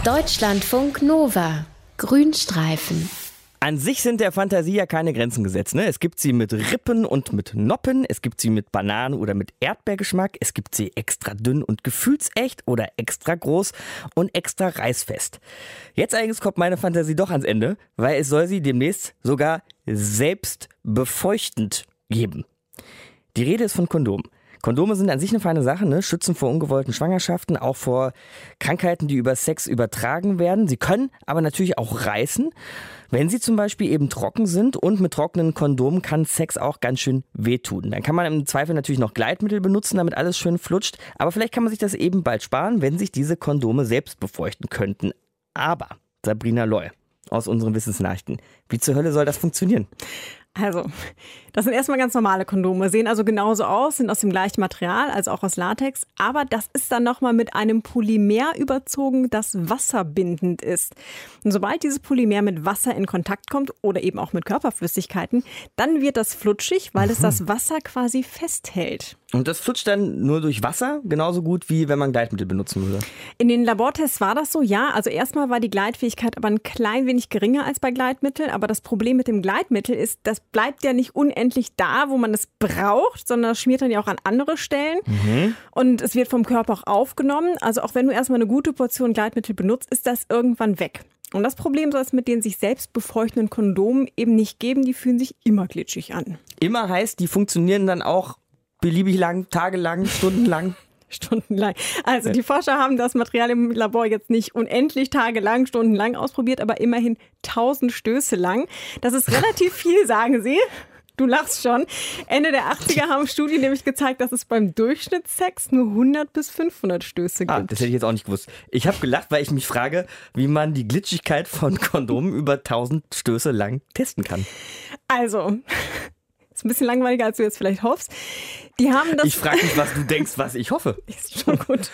Deutschlandfunk Nova. Grünstreifen. An sich sind der Fantasie ja keine Grenzen gesetzt. Ne? Es gibt sie mit Rippen und mit Noppen, es gibt sie mit Bananen oder mit Erdbeergeschmack, es gibt sie extra dünn und gefühlsecht oder extra groß und extra reißfest. Jetzt allerdings kommt meine Fantasie doch ans Ende, weil es soll sie demnächst sogar selbst befeuchtend geben. Die Rede ist von Kondomen. Kondome sind an sich eine feine Sache, ne? Schützen vor ungewollten Schwangerschaften, auch vor Krankheiten, die über Sex übertragen werden. Sie können aber natürlich auch reißen, wenn sie zum Beispiel eben trocken sind, und mit trockenen Kondomen kann Sex auch ganz schön wehtun. Dann kann man im Zweifel natürlich noch Gleitmittel benutzen, damit alles schön flutscht, aber vielleicht kann man sich das eben bald sparen, wenn sich diese Kondome selbst befeuchten könnten. Aber, Sabrina Loy aus unseren Wissensnachrichten, wie zur Hölle soll das funktionieren? Also, das sind erstmal ganz normale Kondome, sehen also genauso aus, sind aus dem gleichen Material, also auch aus Latex, aber das ist dann nochmal mit einem Polymer überzogen, das wasserbindend ist. Und sobald dieses Polymer mit Wasser in Kontakt kommt oder eben auch mit Körperflüssigkeiten, dann wird das flutschig, weil es das Wasser quasi festhält. Und das flutscht dann nur durch Wasser, genauso gut wie wenn man Gleitmittel benutzen würde? In den Labortests war das so, ja. Also erstmal war die Gleitfähigkeit aber ein klein wenig geringer als bei Gleitmitteln. Aber das Problem mit dem Gleitmittel ist, das bleibt ja nicht unendlich da, wo man es braucht, sondern das schmiert dann ja auch an andere Stellen. Und es wird vom Körper auch aufgenommen. Also auch wenn du erstmal eine gute Portion Gleitmittel benutzt, ist das irgendwann weg. Und das Problem soll es mit den sich selbst befeuchtenden Kondomen eben nicht geben. Die fühlen sich immer glitschig an. Immer heißt, die funktionieren dann auch beliebig lang, tagelang, stundenlang? Stundenlang. Also die Forscher haben das Material im Labor jetzt nicht unendlich tagelang, stundenlang ausprobiert, aber immerhin 1000 Stöße lang. Das ist relativ viel, sagen sie. Du lachst schon. Ende der 80er haben Studien nämlich gezeigt, dass es beim Durchschnittssex nur 100 bis 500 Stöße gibt. Das hätte ich jetzt auch nicht gewusst. Ich habe gelacht, weil ich mich frage, wie man die Glitschigkeit von Kondomen über 1000 Stöße lang testen kann. Also, ist ein bisschen langweiliger, als du jetzt vielleicht hoffst. Die haben das. Ich frage mich, was du denkst, was ich hoffe. Ist schon gut.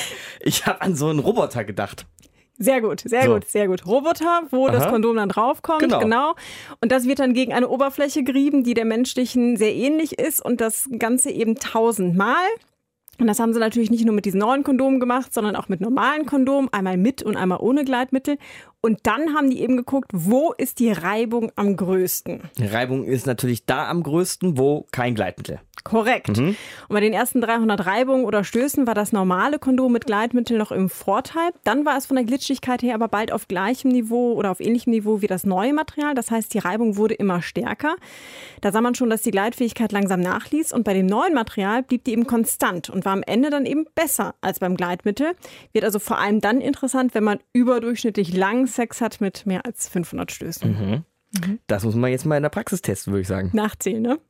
Ich habe an so einen Roboter gedacht. Sehr gut, sehr gut. Roboter, wo das Kondom dann draufkommt, genau. Und das wird dann gegen eine Oberfläche gerieben, die der menschlichen sehr ähnlich ist, und das Ganze eben 1000-mal. Und das haben sie natürlich nicht nur mit diesen neuen Kondomen gemacht, sondern auch mit normalen Kondomen, einmal mit und einmal ohne Gleitmittel. Und dann haben die eben geguckt, wo ist die Reibung am größten? Die Reibung ist natürlich da am größten, wo kein Gleitmittel. Korrekt. Und bei den ersten 300 Reibungen oder Stößen war das normale Kondom mit Gleitmittel noch im Vorteil. Dann war es von der Glitschigkeit her aber bald auf gleichem Niveau oder auf ähnlichem Niveau wie das neue Material. Das heißt, die Reibung wurde immer stärker. Da sah man schon, dass die Gleitfähigkeit langsam nachließ. Und bei dem neuen Material blieb die eben konstant und war am Ende dann eben besser als beim Gleitmittel. Wird also vor allem dann interessant, wenn man überdurchschnittlich lang Sex hat mit mehr als 500 Stößen. Das muss man jetzt mal in der Praxis testen, würde ich sagen. Nachzählen, ne?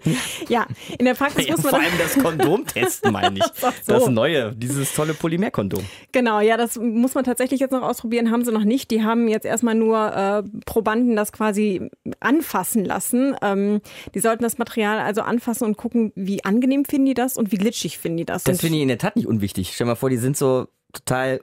Ja, in der Praxis muss man... Vor allem das Kondom testen, meine ich. Das neue, dieses tolle Polymerkondom. Genau, ja, das muss man tatsächlich jetzt noch ausprobieren, haben sie noch nicht. Die haben jetzt erstmal nur Probanden das quasi anfassen lassen. Die sollten das Material also anfassen und gucken, wie angenehm finden die das und wie glitschig finden die das. Das finde ich in der Tat nicht unwichtig. Stell dir mal vor, die sind so total...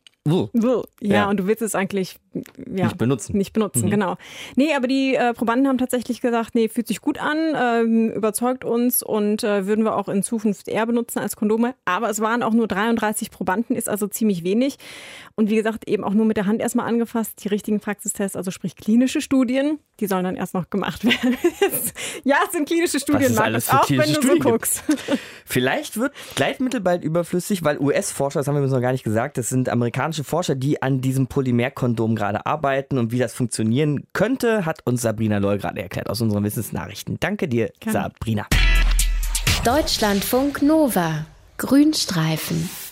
Ja, und du willst es eigentlich nicht benutzen. Genau. Nee, aber die Probanden haben tatsächlich gesagt, nee, fühlt sich gut an, überzeugt uns und würden wir auch in Zukunft eher benutzen als Kondome. Aber es waren auch nur 33 Probanden, ist also ziemlich wenig. Und wie gesagt, eben auch nur mit der Hand erstmal angefasst. Die richtigen Praxistests, also sprich klinische Studien, die sollen dann erst noch gemacht werden. Ja, es sind klinische Studien, Markus, auch wenn du so guckst. Vielleicht wird Gleitmittel bald überflüssig, weil US-Forscher, das haben wir uns noch gar nicht gesagt, das sind amerikanische Forscher, die an diesem Polymerkondom gerade arbeiten, und wie das funktionieren könnte, hat uns Sabrina Loy gerade erklärt aus unseren Wissensnachrichten. Danke dir, Sabrina. Deutschlandfunk Nova. Grünstreifen.